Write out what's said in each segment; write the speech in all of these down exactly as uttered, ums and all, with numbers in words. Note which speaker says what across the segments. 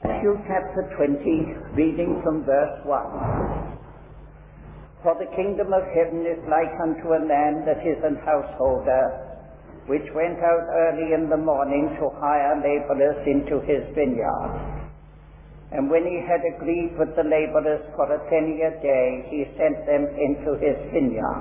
Speaker 1: Matthew chapter twenty, reading from verse one. For the kingdom of heaven is like unto a man that is an householder, which went out early in the morning to hire laborers into his vineyard. And when he had agreed with the laborers for a penny a day, he sent them into his vineyard.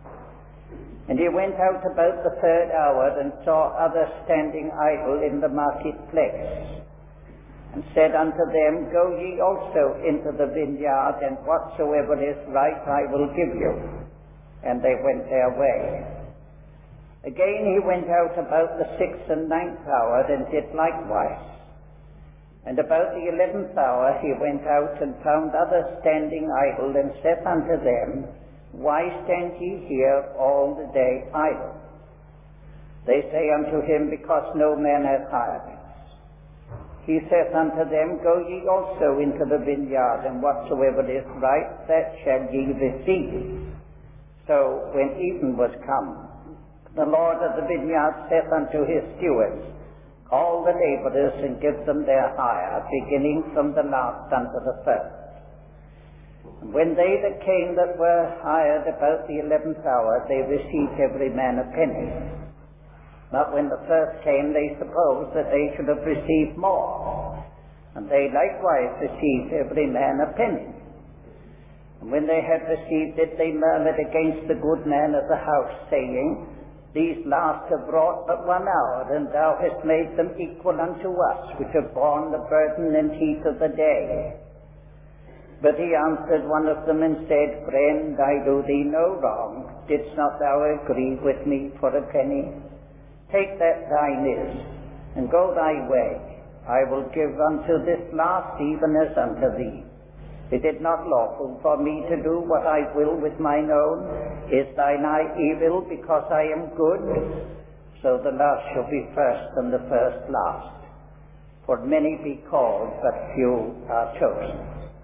Speaker 1: And he went out about the third hour, and saw others standing idle in the marketplace, and said unto them, Go ye also into the vineyard, and whatsoever is right I will give you. And they went their way. Again he went out about the sixth and ninth hour, and did likewise. And about the eleventh hour he went out, and found others standing idle, and said unto them, Why stand ye here all the day idle? They say unto him, Because no man hath hired us. He saith unto them, Go ye also into the vineyard, and whatsoever is right, that shall ye receive. So when even was come, the Lord of the vineyard saith unto his stewards, Call the laborers, and give them their hire, beginning from the last unto the first. And when they that came that were hired about the eleventh hour, they received every man a penny. But when the first came, they supposed that they should have received more. And they likewise received every man a penny. And when they had received it, they murmured against the good man of the house, saying, These last have wrought but one hour, and thou hast made them equal unto us, which have borne the burden and heat of the day. But he answered one of them and said, Friend, I do thee no wrong. Didst not thou agree with me for a penny? Take that thine is, and go thy way. I will give unto this last even as unto thee. Is it not lawful for me to do what I will with mine own? Is thine eye evil because I am good? So the last shall be first, and the first last. For many be called, but few are chosen.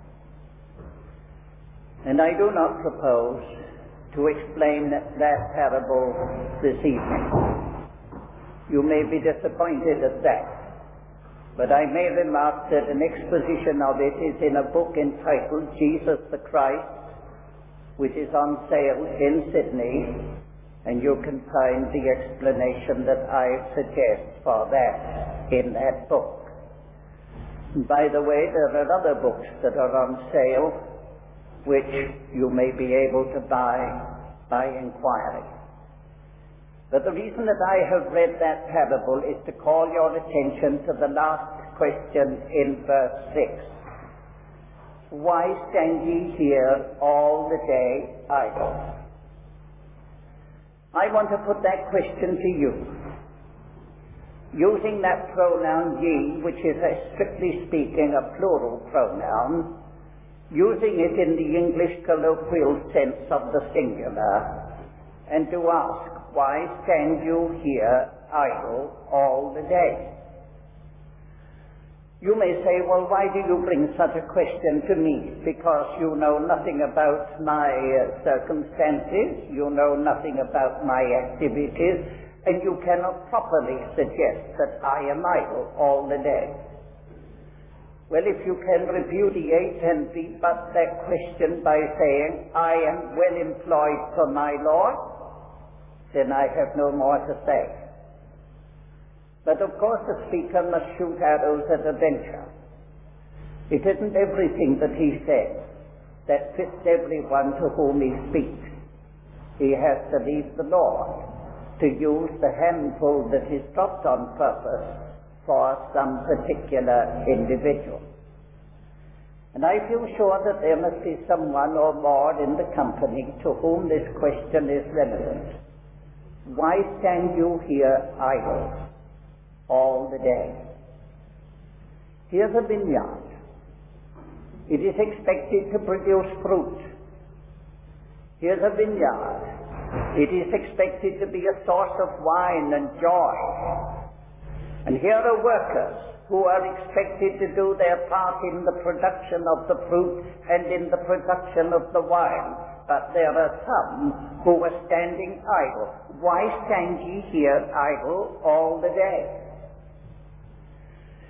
Speaker 1: And I do not propose to explain that, that parable this evening. You may be disappointed at that, but I may remark that an exposition of it is in a book entitled Jesus the Christ, which is on sale in Sydney, and you can find the explanation that I suggest for that in that book. And by the way, there are other books that are on sale which you may be able to buy by inquiry. But the reason that I have read that parable is to call your attention to the last question in verse six. Why stand ye here all the day idle? I want to put that question to you, using that pronoun ye, which is, a, strictly speaking, a plural pronoun, using it in the English colloquial sense of the singular, and to ask, why stand you here idle all the day? You may say, well, why do you bring such a question to me? Because you know nothing about my uh, circumstances, you know nothing about my activities, and you cannot properly suggest that I am idle all the day. Well, if you can repudiate and rebut that question by saying, I am well employed for my Lord, then I have no more to say. But of course the speaker must shoot arrows at a venture. It isn't everything that he says that fits everyone to whom he speaks. He has to leave the Lord to use the handful that is dropped on purpose for some particular individual. And I feel sure that there must be someone or more in the company to whom this question is relevant. Why stand you here idle all the day? Here's a vineyard. It is expected to produce fruit. Here's a vineyard. It is expected to be a source of wine and joy. And here are workers who are expected to do their part in the production of the fruit and in the production of the wine. But there are some who are standing idle. Why stand ye here idle all the day?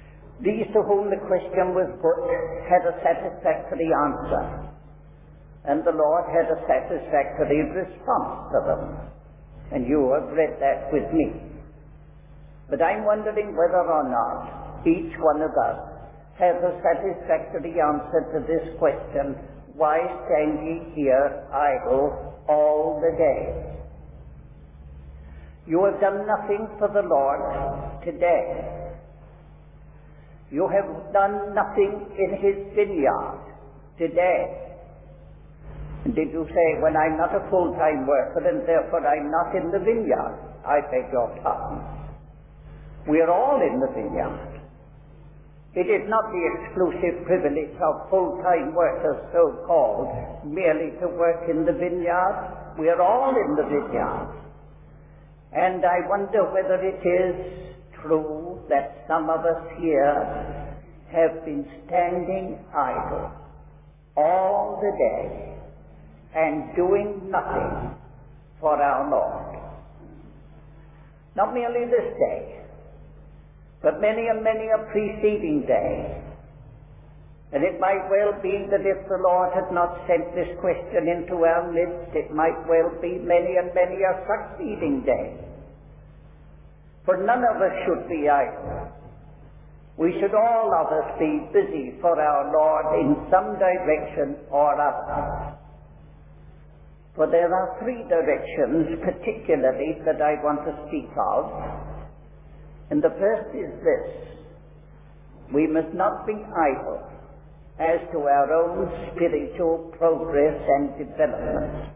Speaker 1: These to whom the question was put had a satisfactory answer, and the Lord had a satisfactory response to them. And you have read that with me. But I'm wondering whether or not each one of us has a satisfactory answer to this question, why stand ye here idle all the day? You have done nothing for the Lord today. You have done nothing in his vineyard today. Did you say, when I'm not a full-time worker and therefore I'm not in the vineyard? I beg your pardon. We are all in the vineyard. It is not the exclusive privilege of full-time workers, so-called, merely to work in the vineyard. We are all in the vineyard. And I wonder whether it is true that some of us here have been standing idle all the day and doing nothing for our Lord. Not merely this day, but many and many a preceding day. And it might well be that if the Lord had not sent this question into our midst, it might well be many and many a succeeding day. For none of us should be idle. We should all of us be busy for our Lord in some direction or other. For there are three directions particularly that I want to speak of. And the first is this: we must not be idle as to our own spiritual progress and development.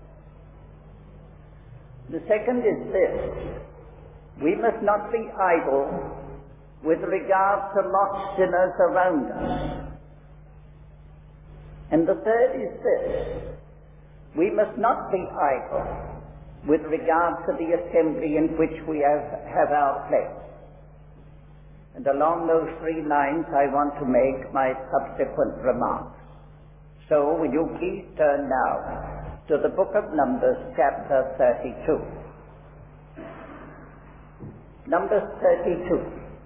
Speaker 1: The second is this: we must not be idle with regard to lost sinners around us. And the third is this: we must not be idle with regard to the assembly in which we have, have our place. And along those three lines I want to make my subsequent remarks. So will you please turn now to the book of Numbers, chapter thirty-two. Numbers thirty-two,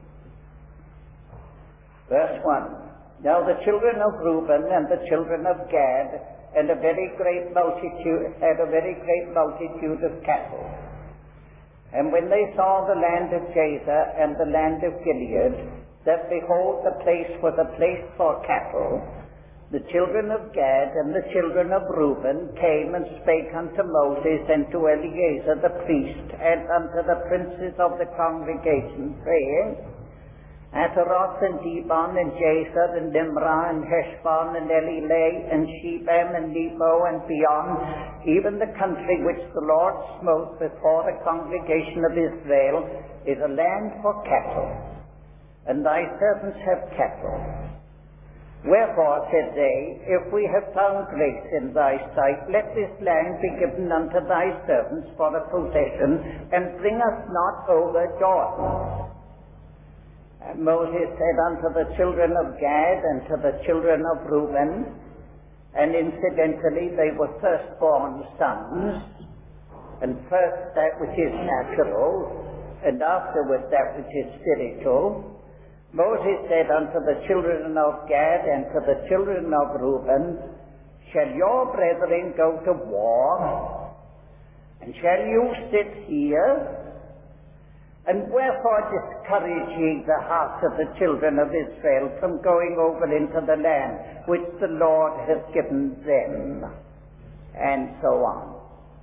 Speaker 1: verse one. Now the children of Reuben and the children of Gad and a very great multitude had a very great multitude of cattle. And when they saw the land of Jazer and the land of Gilead, that behold, the place was a place for cattle, the children of Gad and the children of Reuben came and spake unto Moses and to Eleazar the priest and unto the princes of the congregation, saying, Ataroth and Dibon and Jazer and Nimrah and Heshbon and Elileh and Shebam and Nebo and beyond, even the country which the Lord smote before the congregation of Israel, is a land for cattle, and thy servants have cattle. Wherefore, said they, if we have found grace in thy sight, let this land be given unto thy servants for a possession, and bring us not over Jordan. And Moses said unto the children of Gad and to the children of Reuben, and incidentally they were firstborn sons, and first that which is natural, and afterward that which is spiritual. Moses said unto the children of Gad and to the children of Reuben, shall your brethren go to war? And shall you sit here? And wherefore discourage ye the hearts of the children of Israel from going over into the land which the Lord has given them? And so on.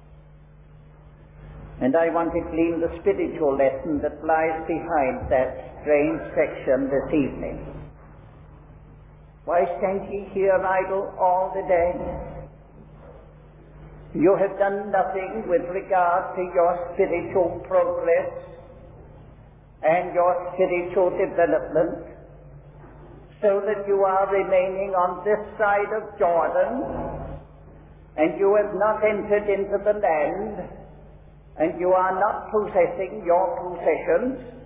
Speaker 1: And I want to glean the spiritual lesson that lies behind that strange section this evening. Why stand ye here idle all the day? You have done nothing with regard to your spiritual progress and your spiritual development, so that you are remaining on this side of Jordan, and you have not entered into the land, and you are not possessing your possessions.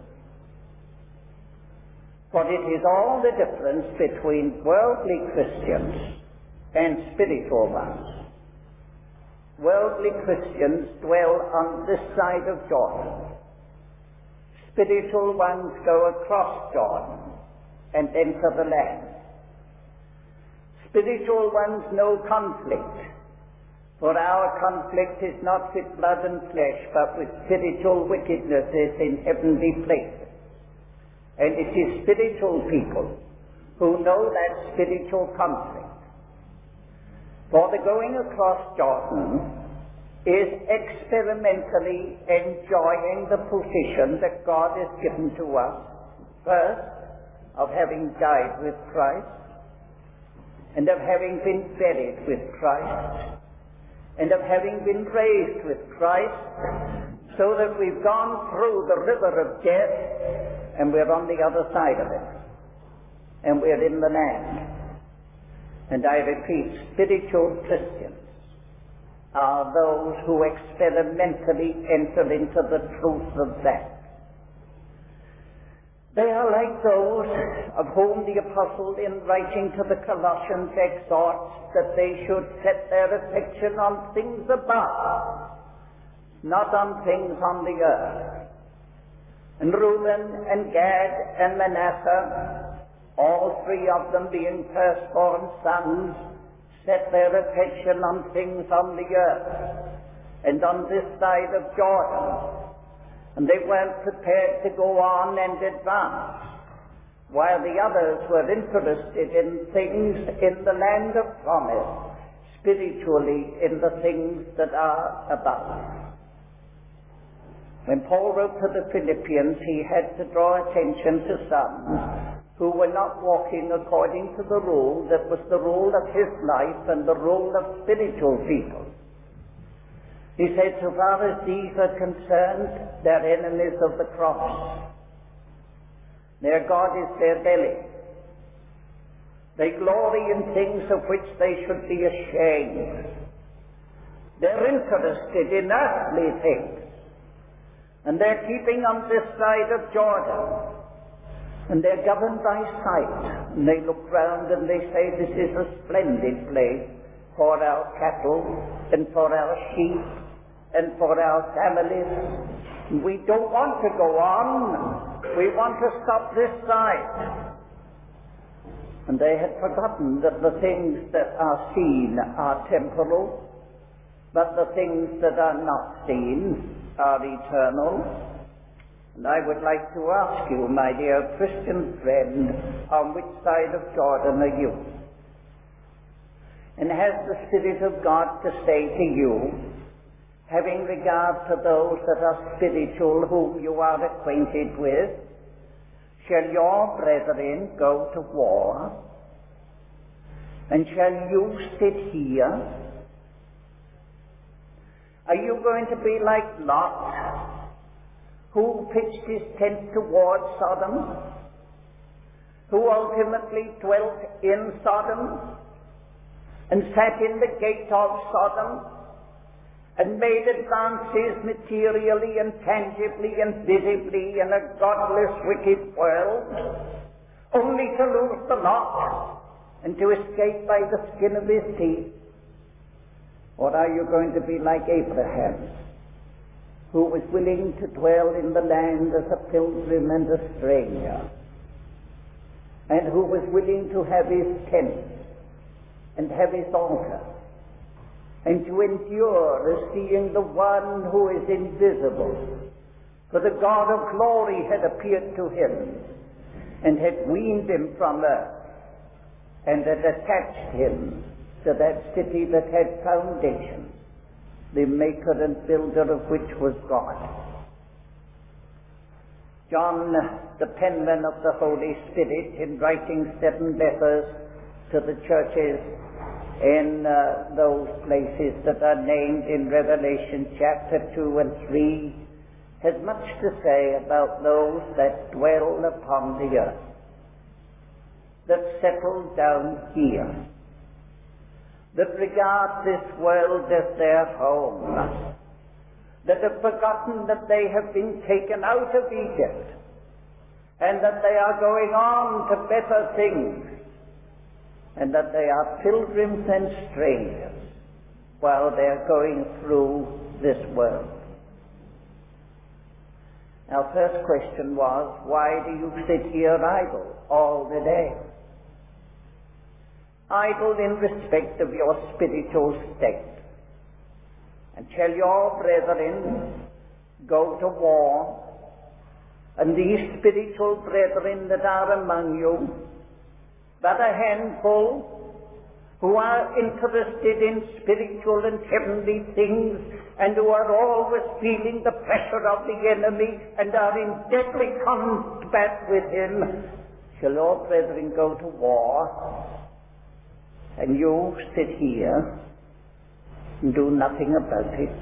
Speaker 1: For it is all the difference between worldly Christians and spiritual ones. Worldly Christians dwell on this side of Jordan. Spiritual ones go across Jordan and enter the land. Spiritual ones know conflict, for our conflict is not with blood and flesh, but with spiritual wickednesses in heavenly places. And it is spiritual people who know that spiritual conflict. For the going across Jordan is experimentally enjoying the position that God has given to us, first, of having died with Christ, and of having been buried with Christ, and of having been raised with Christ, so that we've gone through the river of death, and we're on the other side of it, and we're in the land. And I repeat, spiritual Christians are those who experimentally enter into the truth of that. They are like those of whom the apostle, in writing to the Colossians, exhorts that they should set their affection on things above, not on things on the earth. And Reuben and Gad and Manasseh, all three of them being firstborn sons, set their affection on things on the earth and on this side of Jordan. And they weren't prepared to go on and advance, while the others were interested in things in the land of promise, spiritually in the things that are above. When Paul wrote to the Philippians, he had to draw attention to some who were not walking according to the rule that was the rule of his life and the rule of spiritual people. He said, so far as these are concerned, they're enemies of the cross. Their God is their belly. They glory in things of which they should be ashamed. They're interested in earthly things. And they're keeping on this side of Jordan. And they're governed by sight. And they look round and they say, this is a splendid place for our cattle and for our sheep and for our families. We don't want to go on. We want to stop this side. And they had forgotten that the things that are seen are temporal, but the things that are not seen are eternal. And I would like to ask you, my dear Christian friend, on which side of Jordan are you? And has the Spirit of God to say to you, having regard to those that are spiritual whom you are acquainted with, shall your brethren go to war? And shall you sit here? Are you going to be like Lot, who pitched his tent towards Sodom, who ultimately dwelt in Sodom, and sat in the gate of Sodom, and made advances materially and tangibly and visibly in a godless, wicked world, only to lose the lot and to escape by the skin of his teeth? Or are you going to be like Abraham, who was willing to dwell in the land as a pilgrim and a stranger, and who was willing to have his tent and have his altar, and to endure as seeing the one who is invisible? For the God of glory had appeared to him, and had weaned him from earth, and had attached him to that city that had foundations, the maker and builder of which was God. John, the penman of the Holy Spirit, in writing seven letters to the churches in uh, those places that are named in Revelation chapter two and three, has much to say about those that dwell upon the earth, that settle down here, that regard this world as their home, that have forgotten that they have been taken out of Egypt, and that they are going on to better things, and that they are pilgrims and strangers while they are going through this world. Our first question was, why do you sit here idle all the day? Idle in respect of your spiritual state. And shall your brethren go to war, and these spiritual brethren that are among you, but a handful who are interested in spiritual and heavenly things, and who are always feeling the pressure of the enemy and are in deadly combat with him, shall your brethren go to war, and you sit here and do nothing about it?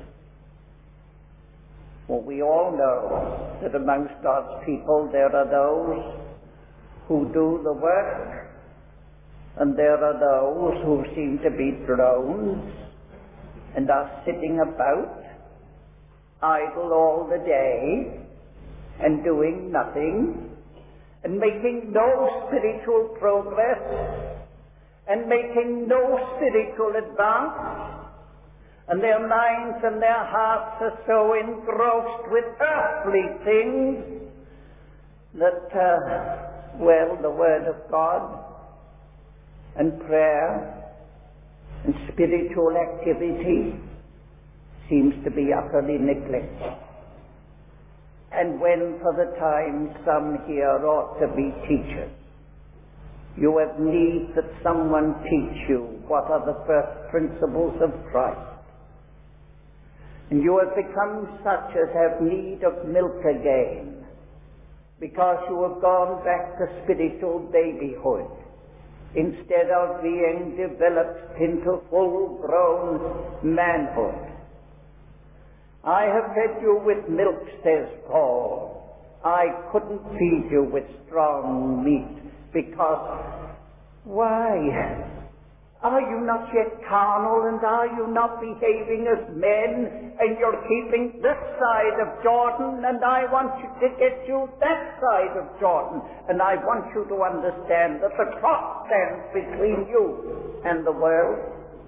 Speaker 1: For we all know that amongst God's people there are those who do the work, and there are those who seem to be drones and are sitting about idle all the day and doing nothing and making no spiritual progress and making no spiritual advance, and their minds and their hearts are so engrossed with earthly things that, uh, well, the Word of God and prayer and spiritual activity seems to be utterly neglected. And when for the time some here ought to be teachers, you have need that someone teach you what are the first principles of Christ. And you have become such as have need of milk again, because you have gone back to spiritual babyhood, instead of being developed into full-grown manhood. I have fed you with milk, says Paul. I couldn't feed you with strong meat, because, why? Are you not yet carnal, and are you not behaving as men, and you're keeping this side of Jordan, and I want you to get you that side of Jordan, and I want you to understand that the cross stands between you and the world?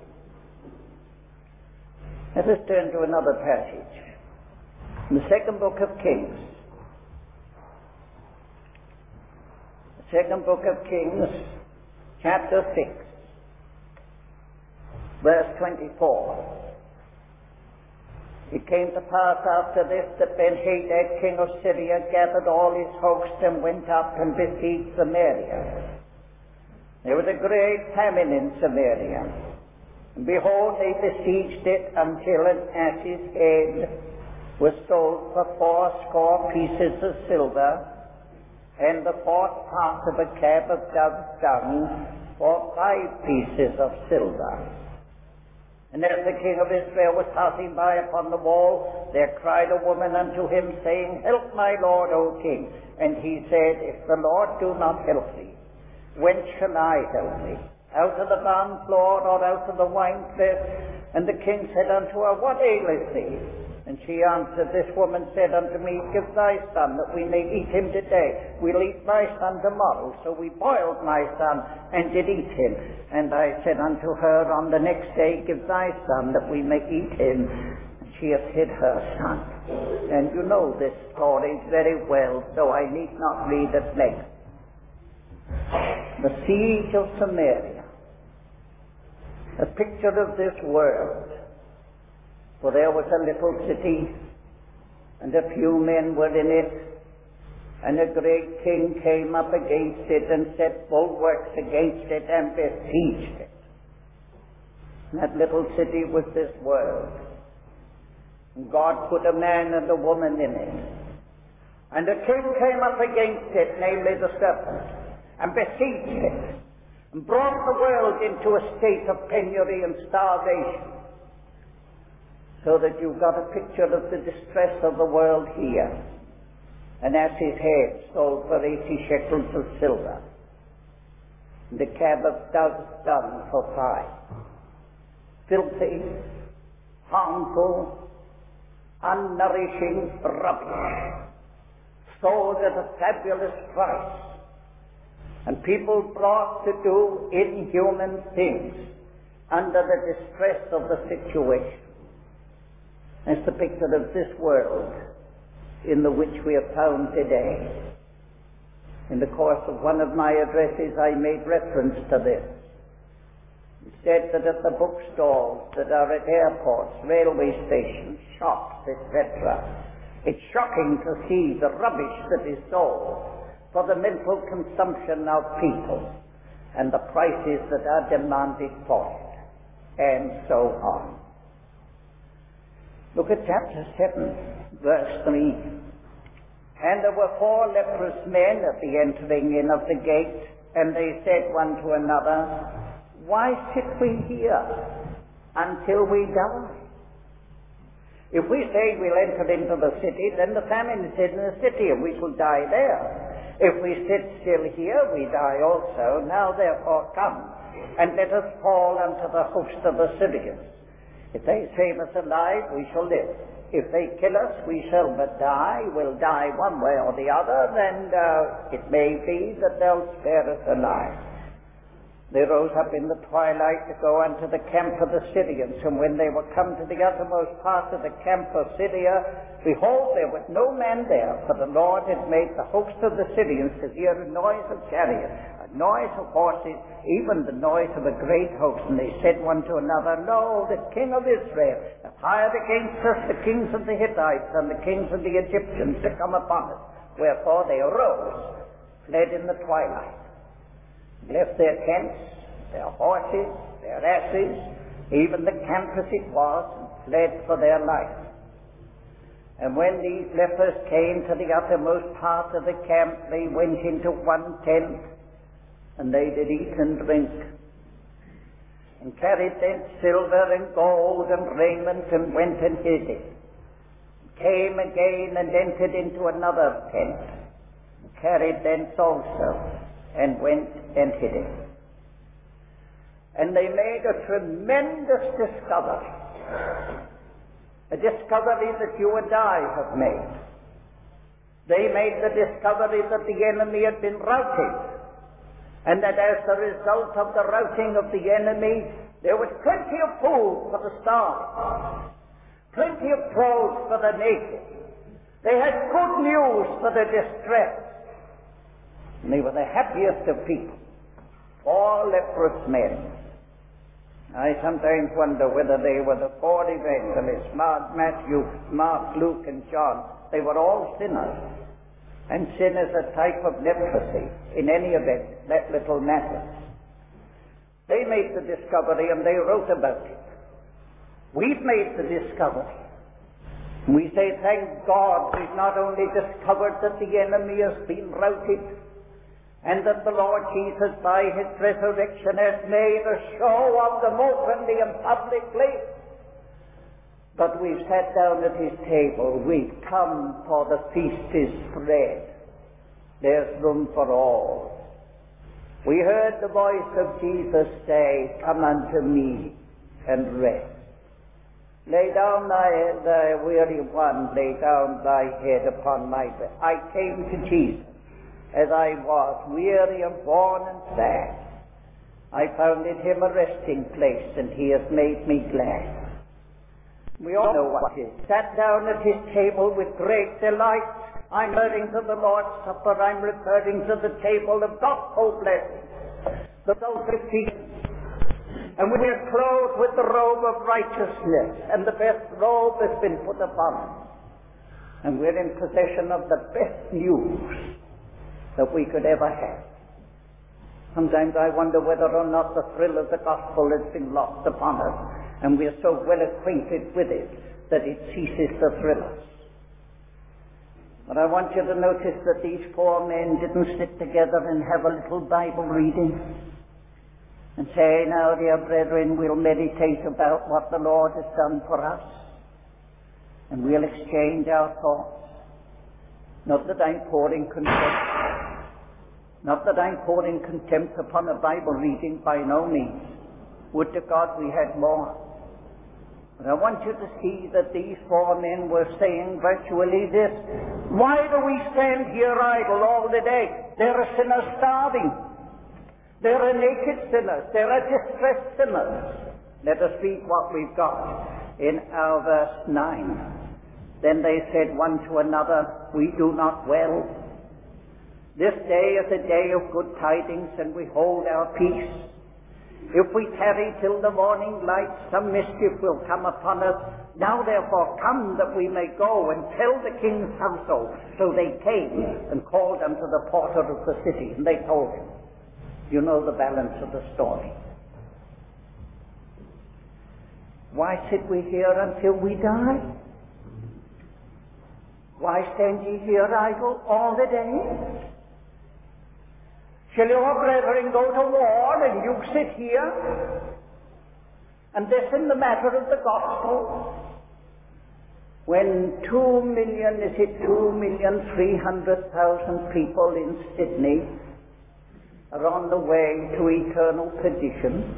Speaker 1: Let us turn to another passage, in the second book of Kings. The second book of Kings, chapter six. Verse twenty-four. It came to pass after this that Ben-Hadad, king of Syria, gathered all his host and went up and besieged Samaria. There was a great famine in Samaria. And behold, they besieged it until an ass's head was sold for fourscore pieces of silver, and the fourth part of a cab of dove's dung for five pieces of silver. And as the king of Israel was passing by upon the wall, there cried a woman unto him, saying, Help my lord, O king. And he said, If the Lord do not help thee, whence shall I help thee? Out of the barn floor, or out of the winepress? And the king said unto her, What aileth thee? And she answered, This woman said unto me, Give thy son, that we may eat him today. We'll eat my son tomorrow. So we boiled my son, and did eat him. And I said unto her on the next day, Give thy son, that we may eat him. And she hath hid her son. And you know this story very well, so I need not read at length. The siege of Samaria, a picture of this world. For there was a little city, and a few men were in it, and a great king came up against it and set bulwarks against it and besieged it. And that little city was this world. And God put a man and a woman in it. And a king came up against it, namely the serpent, and besieged it, and brought the world into a state of penury and starvation. So that you've got a picture of the distress of the world here. An ass's head sold for eighty shekels of silver, and a cab of dove's dung for five. Filthy, harmful, unnourishing rubbish, sold at a fabulous price, and people brought to do inhuman things under the distress of the situation. That's the picture of this world in the which we are found today. In the course of one of my addresses, I made reference to this. It said that at the bookstores that are at airports, railway stations, shops, et cetera, it's shocking to see the rubbish that is sold for the mental consumption of people and the prices that are demanded for it, and so on. Look at chapter seven, verse three. And there were four leprous men at the entering in of the gate, and they said one to another, why sit we here until we die? If we say we'll enter into the city, then the famine is in the city and we shall die there. If we sit still here, we die also. Now therefore come, and let us fall unto the host of the Syrians. If they save us alive, we shall live. If they kill us, we shall but die. We'll die one way or the other, and uh, it may be that they'll spare us alive. They rose up in the twilight to go unto the camp of the Syrians, and when they were come to the uttermost part of the camp of Syria, behold, there was no man there, for the Lord had made the host of the Syrians to hear a noise of chariots, a noise of horses, even the noise of a great host. And they said one to another, lo, the king of Israel hath hired against us the kings of the Hittites and the kings of the Egyptians to come upon us. Wherefore they arose, fled in the twilight, left their tents, their horses, their asses, even the camp as it was, and fled for their life. And when these lepers came to the uttermost part of the camp, they went into one tent, and they did eat and drink, and carried thence silver and gold and raiment, and went and hid it. Came again and entered into another tent, and carried thence also, and went and hid it. And they made a tremendous discovery. A discovery that you and I have made. They made the discovery that the enemy had been routed, and that as a result of the routing of the enemy, there was plenty of food for the starving, plenty of clothes for the naked. They had good news for the distressed. And they were the happiest of people, four leprous men. I sometimes wonder whether they were the four evangelists, Mark, Matthew, Mark, Luke, and John. They were all sinners. And sin is a type of leprosy. In any event, that little matters. They made the discovery and they wrote about it. We've made the discovery. We say, thank God, we've not only discovered that the enemy has been routed, and that the Lord Jesus, by his resurrection, has made a show of them openly and publicly, but we've sat down at his table. We've come, for the feast is spread. There's room for all. We heard the voice of Jesus say, come unto me and rest. Lay down thy, thy weary one, lay down thy head upon my bed. I came to Jesus as I was, weary and worn and sad. I found in him a resting place, and he has made me glad. We all know what it is. Sat down at his table with great delight. I'm referring to the Lord's Supper. I'm referring to the table of gospel blessing, the sulphur feast. And we are clothed with the robe of righteousness, and the best robe has been put upon us. And we're in possession of the best news that we could ever have. Sometimes I wonder whether or not the thrill of the gospel has been lost upon us, and we are so well acquainted with it that it ceases to thrill us. But I want you to notice that these four men didn't sit together and have a little Bible reading and say, now, dear brethren, we'll meditate about what the Lord has done for us, and we'll exchange our thoughts. Not that I'm pouring contempt. Not that I'm pouring contempt upon a Bible reading, by no means. Would to God we had more. But I want you to see that these four men were saying virtually this: why do we stand here idle all the day? There are sinners starving. There are naked sinners. There are distressed sinners. Let us read what we've got in our verse nine. Then they said one to another, we do not well. This day is a day of good tidings, and we hold our peace. If we tarry till the morning light, some mischief will come upon us. Now therefore come, that we may go and tell the king's household. So they came and called unto the porter of the city, and they told him. You know the balance of the story. Why sit we here until we die? Why stand ye here idle all the day? Shall your brethren go to war and you sit here and listen the matter of the gospel? When two million, is it two million three hundred thousand people in Sydney are on the way to eternal perdition?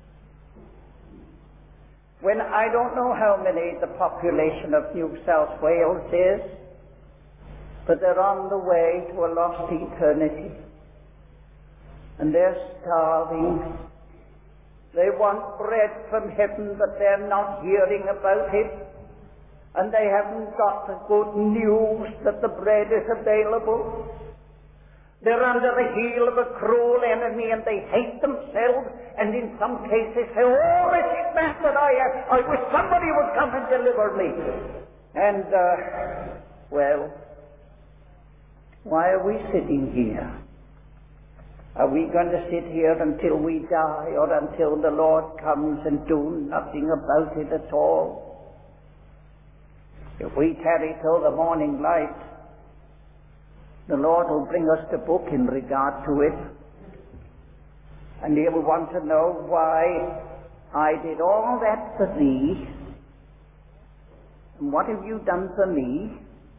Speaker 1: When I don't know how many the population of New South Wales is, but they're on the way to a lost eternity. And they're starving. They want bread from heaven, but they're not hearing about it. And they haven't got the good news that the bread is available. They're under the heel of a cruel enemy, and they hate themselves, and in some cases say, oh, wretched man that I am, I wish somebody would come and deliver me. And, uh, well, why are we sitting here? Are we going to sit here until we die, or until the Lord comes and do nothing about it at all? If we tarry till the morning light, the Lord will bring us the book in regard to it, and He'll want to know why I did all that for thee, and what have you done for me?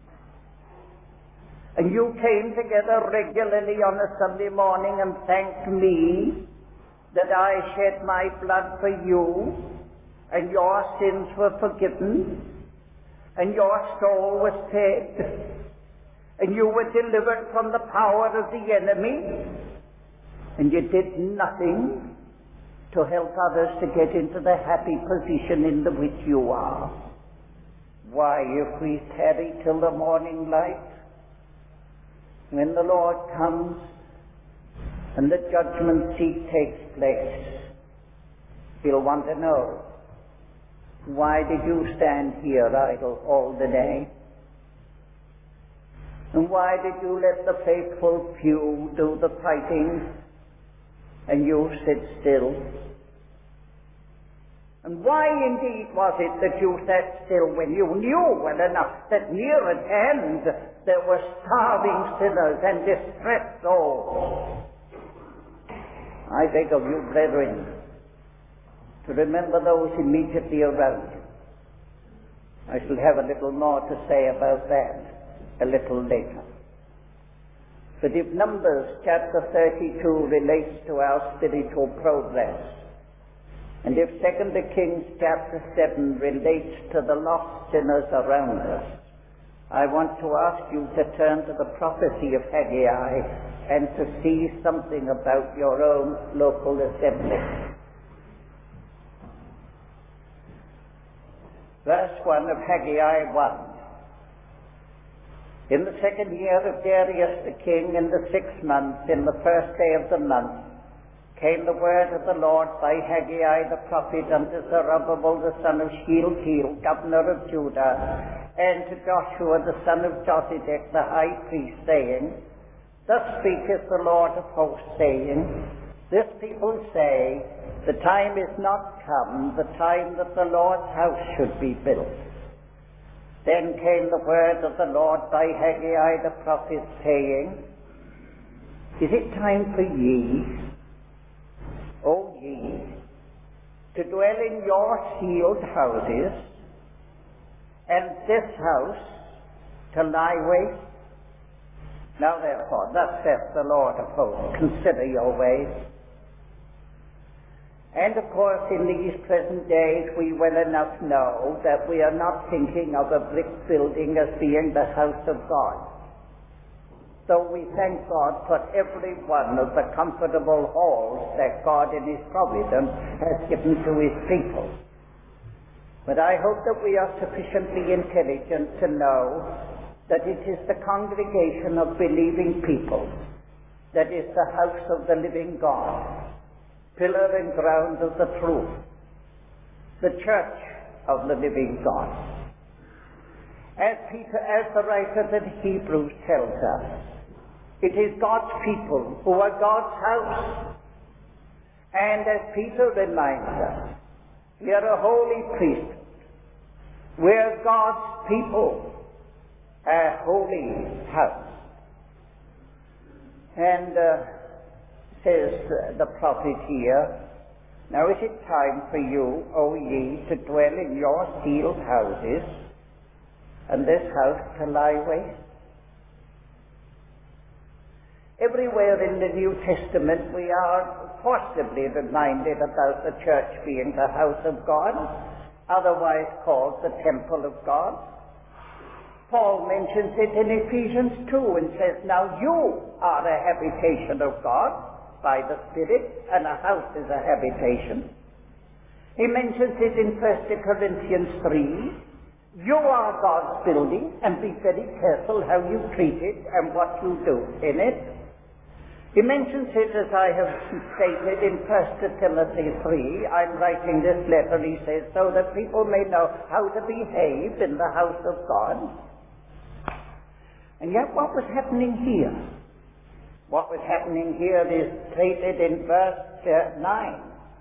Speaker 1: And you came together regularly on a Sunday morning and thanked me that I shed my blood for you, and your sins were forgiven, and your soul was saved, and you were delivered from the power of the enemy, and you did nothing to help others to get into the happy position in the which you are. Why, if we tarry till the morning light, when the Lord comes and the judgment seat takes place, He'll want to know, why did you stand here idle all the day? And why did you let the faithful few do the fighting and you sit still? And why indeed was it that you sat still when you knew well enough that near at hand there were starving sinners and distressed souls? I beg of you, brethren, to remember those immediately around you. I shall have a little more to say about that a little later. But if Numbers chapter thirty-two relates to our spiritual progress, and if Second Kings chapter seven relates to the lost sinners around us, I want to ask you to turn to the prophecy of Haggai and to see something about your own local assembly. Verse one of Haggai one. In the second year of Darius the king, in the sixth month, in the first day of the month, came the word of the Lord by Haggai the prophet unto Zerubbabel the son of Shealtiel, governor of Judah, and to Joshua the son of Josedech the high priest, saying, Thus speaketh the Lord of hosts, saying, This people say, The time is not come, the time that the Lord's house should be built. Then came the word of the Lord by Haggai the prophet, saying, Is it time for ye, O ye, to dwell in your sealed houses, and this house to lie waste? Now therefore, thus saith the Lord of hosts, consider your ways. And of course, in these present days, we well enough know that we are not thinking of a brick building as being the house of God. So we thank God for every one of the comfortable halls that God in His providence has given to His people. But I hope that we are sufficiently intelligent to know that it is the congregation of believing people that is the house of the living God, pillar and ground of the truth, the church of the living God. As Peter, as the writer of Hebrews tells us, it is God's people who are God's house. And as Peter reminds us, we are a holy priesthood. We are God's people, a holy house. And uh, says uh, the prophet here, now is it time for you, O ye, to dwell in your sealed houses, and this house to lie waste? Everywhere in the New Testament we are forcibly reminded about the church being the house of God, otherwise called the temple of God. Paul mentions it in Ephesians two and says, now you are a habitation of God by the Spirit, and a house is a habitation. He mentions it in First Corinthians three. You are God's building, and be very careful how you treat it and what you do in it. He mentions it, as I have stated, in First Timothy three. I'm writing this letter, he says, so that people may know how to behave in the house of God. And yet what was happening here? What was happening here is stated in verse uh, nine.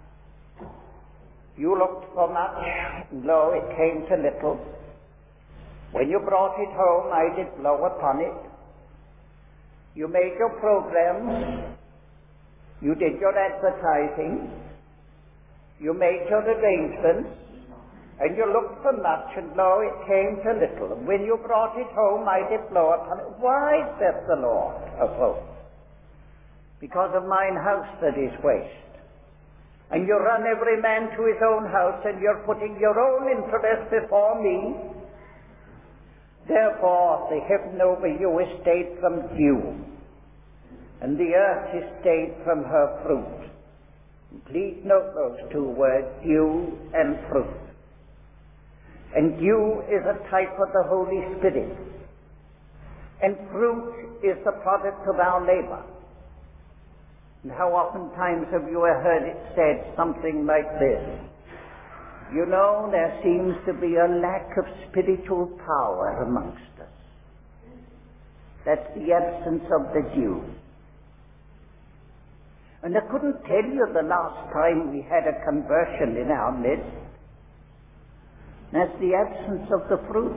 Speaker 1: You looked for much, and lo, it came to little. When you brought it home, I did blow upon it. You made your programs, you did your advertising, you made your arrangements, and you looked for much, and lo, it came to little. And when you brought it home, I did blow upon it. Why, saith the Lord of hosts? Because of mine house that is waste. And you run every man to his own house, and you're putting your own interest before me. Therefore, the heaven over you is stayed from dew, and the earth is stayed from her fruit. And please note those two words, dew and fruit. And dew is a type of the Holy Spirit, and fruit is the product of our labor. And how oftentimes have you heard it said something like this? You know, there seems to be a lack of spiritual power amongst us. That's the absence of the dew. And I couldn't tell you the last time we had a conversion in our midst. That's the absence of the fruit.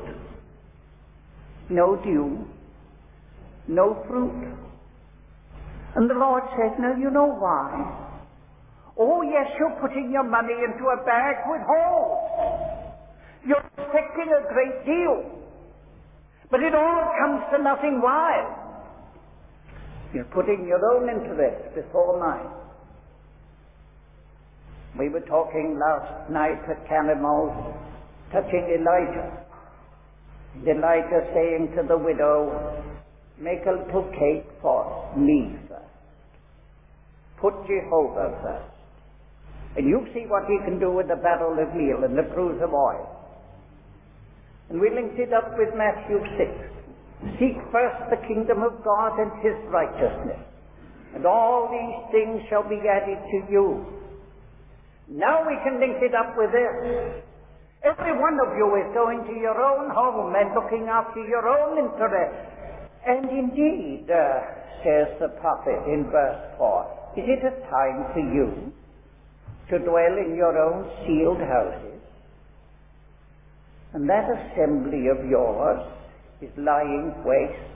Speaker 1: No dew, no fruit. And the Lord said, no, you know why? Oh, yes, you're putting your money into a bag with holes. You're expecting a great deal. But it all comes to nothing. Why? You're putting your own interest before mine. We were talking last night at Cannonball touching Elijah. And Elijah saying to the widow, make a little cake for me first. Put Jehovah first. And you see what he can do with a barrel of meal and the cruse of oil. And we linked it up with Matthew six. Seek first the kingdom of God and his righteousness, and all these things shall be added to you. Now we can link it up with this. Every one of you is going to your own home and looking after your own interests. And indeed, uh, says the prophet in verse four, is it a time for you to dwell in your own sealed houses? And that assembly of yours is lying waste.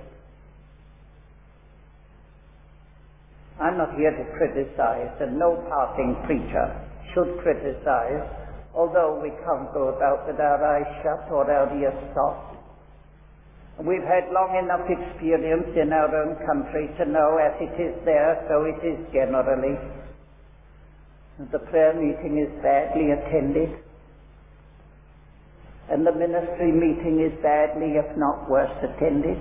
Speaker 1: I'm not here to criticize, and no passing preacher should criticize, although we can't go about with our eyes shut or our ears stopped. We've had long enough experience in our own country to know as it is there, so it is generally. The prayer meeting is badly attended, and the ministry meeting is badly, if not worse, attended.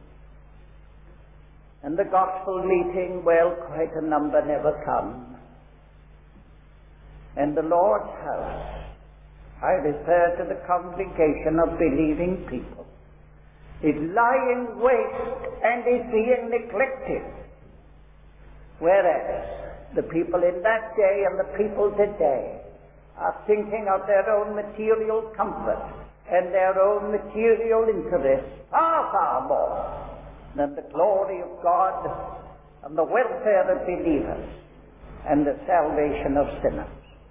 Speaker 1: And the gospel meeting, well, quite a number never come. And the Lord's house I refer to the congregation of believing people, is lying waste and is being neglected. Whereas the people in that day and the people today are thinking of their own material comfort and their own material interests far, far more than the glory of God and the welfare of believers and the salvation of sinners.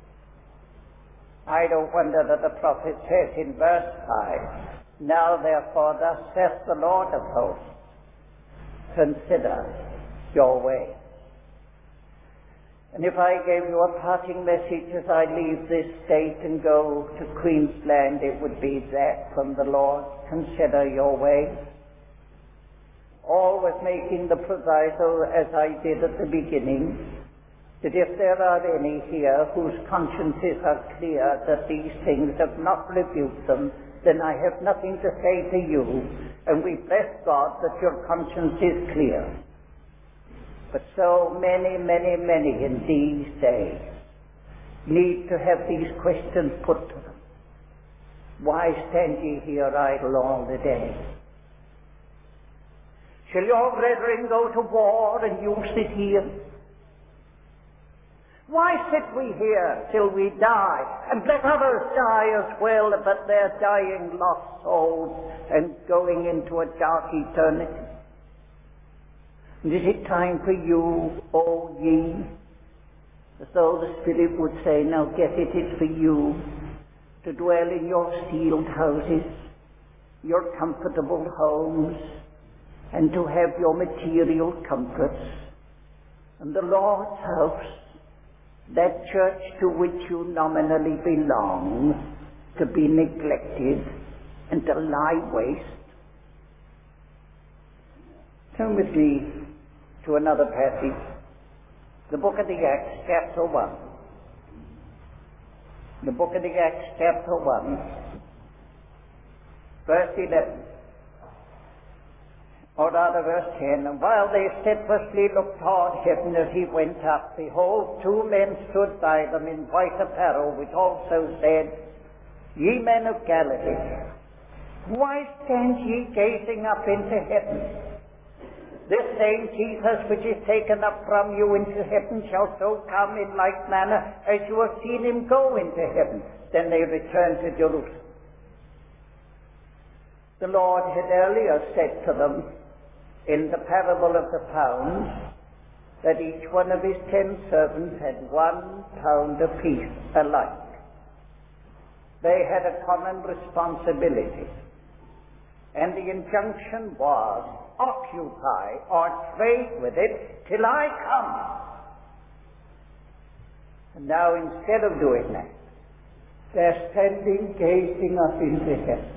Speaker 1: I don't wonder that the prophet says in verse five, now therefore thus saith the Lord of hosts, consider your way. And if I gave you a parting message as I leave this state and go to Queensland, it would be that from the Lord, consider your way. Always making the proviso, as I did at the beginning, that if there are any here whose consciences are clear that these things have not rebuked them, then I have nothing to say to you, and we bless God that your conscience is clear. But so many, many, many in these days need to have these questions put to them. Why stand ye here idle all the day? Shall your brethren go to war and you sit here? Why sit we here till we die, and let others die as well, but they're dying lost souls and going into a dark eternity? And is it time for you, O ye, as though the Spirit would say, now get it, it's for you, to dwell in your sealed houses, your comfortable homes, and to have your material comforts, and the Lord's house, that church to which you nominally belong, to be neglected and to lie waste? Turn with me to another passage, the book of the Acts, chapter one. The book of the Acts, chapter one, verse eleven. Or rather verse ten, and while they steadfastly looked toward heaven as he went up, behold, two men stood by them in white apparel, which also said, Ye men of Galilee, why stand ye gazing up into heaven? This same Jesus which is taken up from you into heaven shall so come in like manner as you have seen him go into heaven. Then they returned to Jerusalem. The Lord had earlier said to them, in the parable of the pounds, that each one of his ten servants had one pound apiece alike. They had a common responsibility, and the injunction was, occupy or trade with it till I come. And now instead of doing that, they're standing gazing up into heaven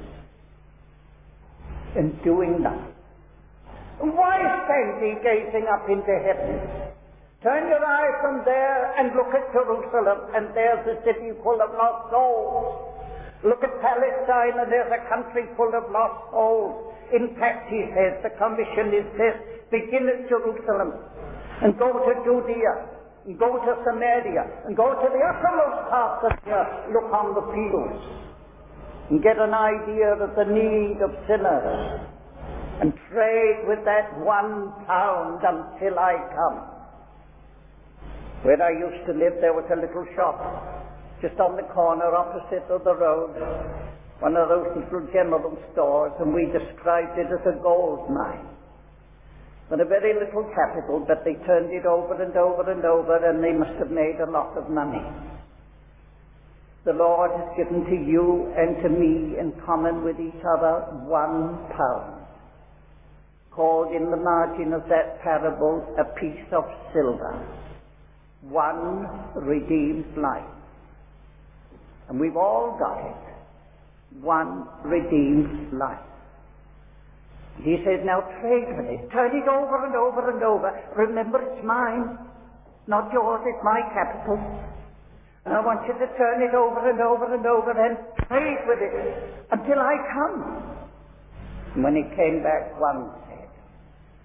Speaker 1: and doing nothing. Why stand ye gazing up into heaven? Turn your eye from there and look at Jerusalem, and there's a city full of lost souls. Look at Palestine, and there's a country full of lost souls. In fact, he says, the commission is this: begin at Jerusalem, and go to Judea, and go to Samaria, and go to the uttermost parts of the earth. Look on the fields, and get an idea of the need of sinners, and trade with that one pound until I come. Where I used to live, there was a little shop just on the corner opposite of the road, one of those little general stores, and we described it as a gold mine. With a very little capital, but they turned it over and over and over, and they must have made a lot of money. The Lord has given to you and to me, in common with each other, one pound, called in the margin of that parable a piece of silver, one redeemed life. And we've all got it, one redeemed life. He says, now trade with it, turn it over and over and over. Remember, it's mine, not yours, it's my capital. And I want you to turn it over and over and over and trade with it until I come. And when he came back, one said,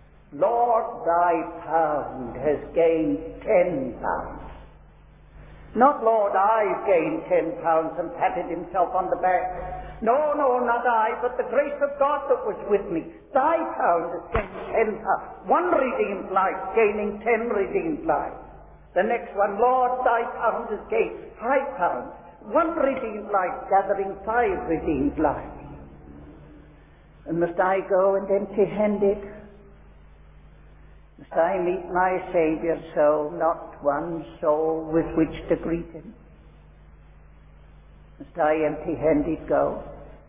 Speaker 1: Lord, thy pound has gained ten pounds. Not, Lord, I've gained ten pounds, and patted himself on the back. No, no, not I, but the grace of God that was with me. Thy pound has gained ten pounds. One redeemed life, gaining ten redeemed lives. The next one, Lord, thy pound has gained five pounds. One redeemed life, gathering five redeemed lives. And must I go and empty-handed? Must I meet my Saviour so, not one soul with which to greet him? Must I empty-handed go?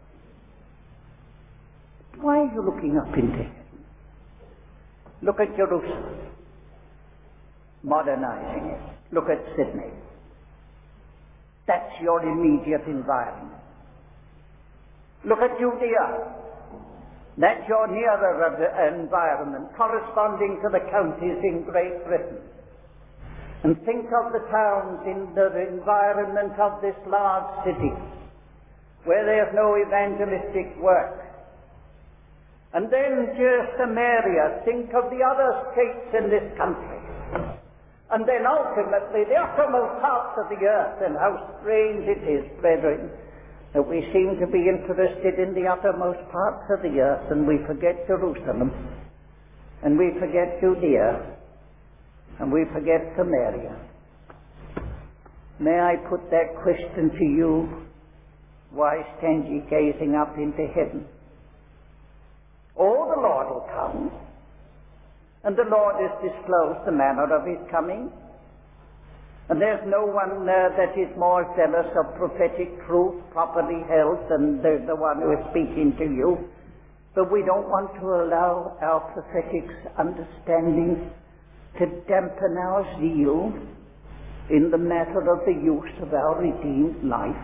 Speaker 1: Why are you looking up into heaven? Look at Jerusalem, modernizing it. Look at Sydney. That's your immediate environment. Look at Judea. That's your nearer environment, corresponding to the counties in Great Britain. And think of the towns in the environment of this large city, where there's no evangelistic work. And then just Samaria, think of the other states in this country. And then ultimately the uttermost parts of the earth. And how strange it is, brethren, that we seem to be interested in the uttermost parts of the earth, and we forget Jerusalem, and we forget Judea, and we forget Samaria. May I put that question to you? Why stand ye gazing up into heaven? Oh, the Lord will come, and the Lord has disclosed the manner of his coming. And there's no one uh, that is more zealous of prophetic truth properly held than the, the one who is speaking to you. But we don't want to allow our prophetic understanding to dampen our zeal in the matter of the use of our redeemed life.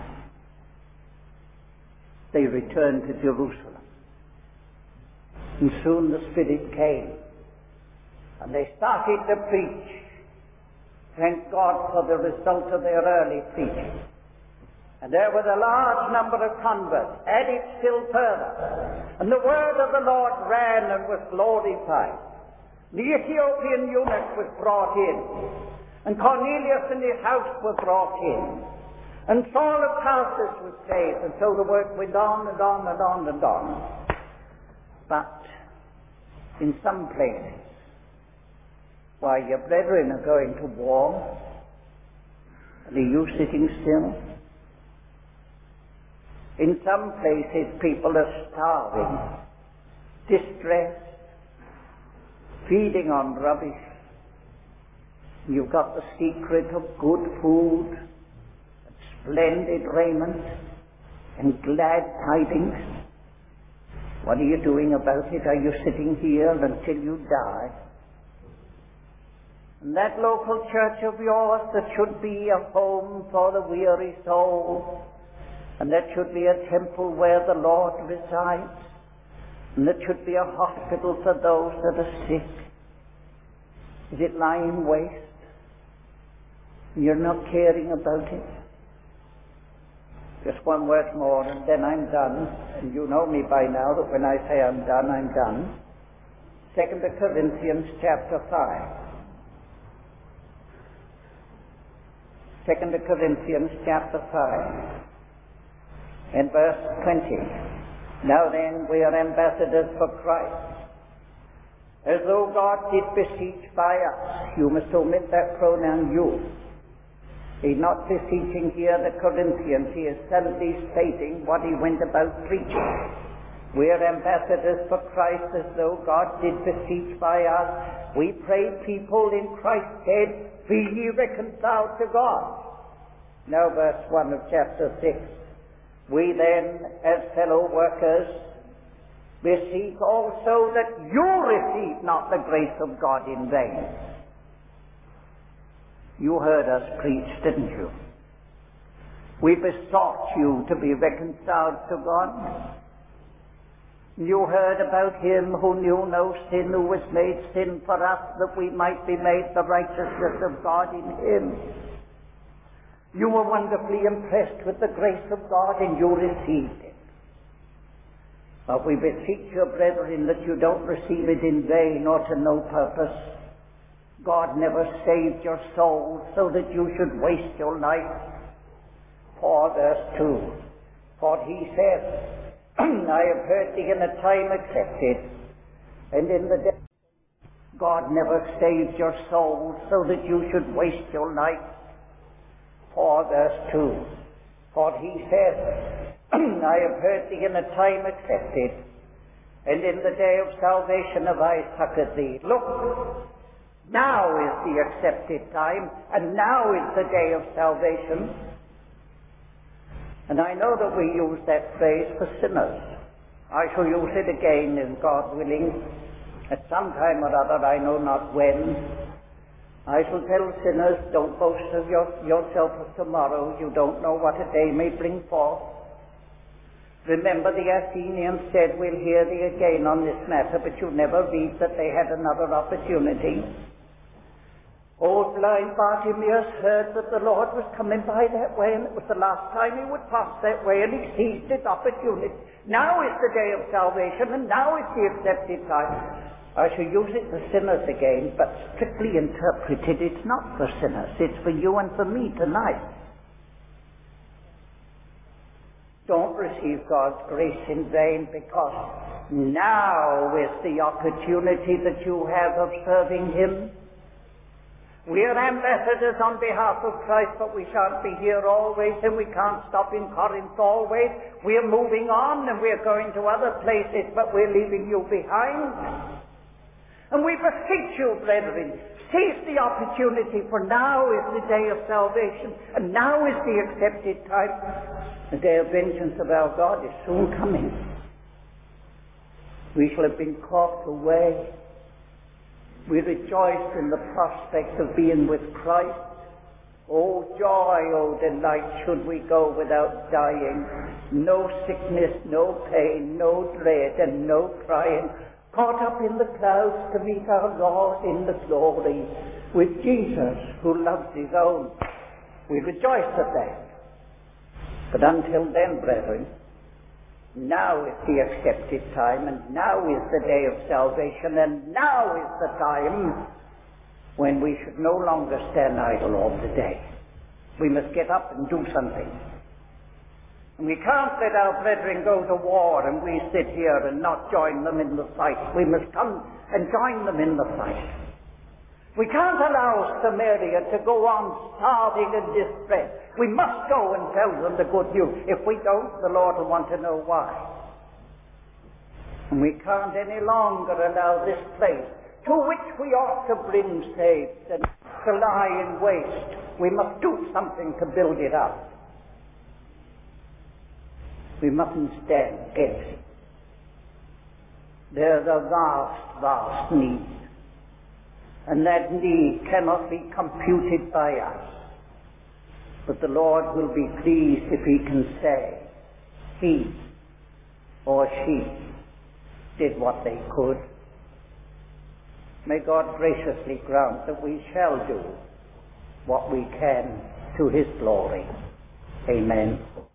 Speaker 1: They returned to Jerusalem. And soon the Spirit came. And they started to preach. Thank God for the result of their early preaching. And there was a large number of converts, added still further. And the word of the Lord ran and was glorified. The Ethiopian eunuch was brought in, and Cornelius and his house were brought in, and Saul of Tarsus was saved, and so the work went on and on and on and on. But in some places, why, your brethren are going to war, and are you sitting still? In some places, people are starving, distressed, feeding on rubbish. You've got the secret of good food, splendid raiment, and glad tidings. What are you doing about it? Are you sitting here until you die? And that local church of yours that should be a home for the weary soul, and that should be a temple where the Lord resides, and that should be a hospital for those that are sick, is it lying waste? You're not caring about it? Just one word more and then I'm done. And you know me by now that when I say I'm done, I'm done. Second Corinthians chapter five. Second Corinthians chapter five and verse twenty. Now then, we are ambassadors for Christ, as though God did beseech by us. You must omit that pronoun you. He's not beseeching here the Corinthians. He is simply stating what he went about preaching. We are ambassadors for Christ, as though God did beseech by us. We pray people in Christ's stead, be ye reconciled to God. Now verse one of chapter six. We then, as fellow workers, beseech also that you receive not the grace of God in vain. You heard us preach, didn't you? We besought you to be reconciled to God. You heard about him who knew no sin, who was made sin for us, that we might be made the righteousness of God in him. You were wonderfully impressed with the grace of God, and you received it. But we beseech you, brethren, that you don't receive it in vain or to no purpose, God never saved your soul so that you should waste your life. For verse two, for he says, I have heard thee in a time accepted, and in the day. God never saved your soul so that you should waste your life. For verse two, for he says, I have heard thee in a time accepted, and in the day of salvation have I succored thee. Look, now is the accepted time, and now is the day of salvation. And I know that we use that phrase for sinners. I shall use it again, if God willing, at some time or other, I know not when. I shall tell sinners, don't boast of your, yourself of tomorrow. You don't know what a day may bring forth. Remember, the Athenians said, we'll hear thee again on this matter, but you never read that they had another opportunity. Old blind Bartimaeus heard that the Lord was coming by that way, and it was the last time he would pass that way, and he seized his opportunity. Now is the day of salvation, and now is the accepted time. I shall use it for sinners again, but strictly interpreted, it's not for sinners. It's for you and for me tonight. Don't receive God's grace in vain, because now is the opportunity that you have of serving Him. We are ambassadors on behalf of Christ, but we shan't be here always, and we can't stop in Corinth always. We're moving on, and we're going to other places, but we're leaving you behind. And we beseech you, brethren, seize the opportunity, for now is the day of salvation, and now is the accepted time. The day of vengeance of our God is soon coming. We shall have been caught away. We rejoice in the prospect of being with Christ. Oh joy, oh delight, should we go without dying. No sickness, no pain, no dread, and no crying. Caught up in the clouds to meet our Lord in the glory with Jesus who loves His own. We rejoice at that. But until then, brethren, now is the accepted time, and now is the day of salvation, and now is the time when we should no longer stand idle all the day. We must get up and do something. And we can't let our brethren go to war and we sit here and not join them in the fight. We must come and join them in the fight. We can't allow Samaria to go on starving and distress. We must go and tell them the good news. If we don't, the Lord will want to know why. And we can't any longer allow this place, to which we ought to bring saved, and to lie in waste. We must do something to build it up. We mustn't stand empty. There's a vast, vast need. And that need cannot be computed by us. But the Lord will be pleased if He can say, he or she did what they could. May God graciously grant that we shall do what we can to His glory. Amen.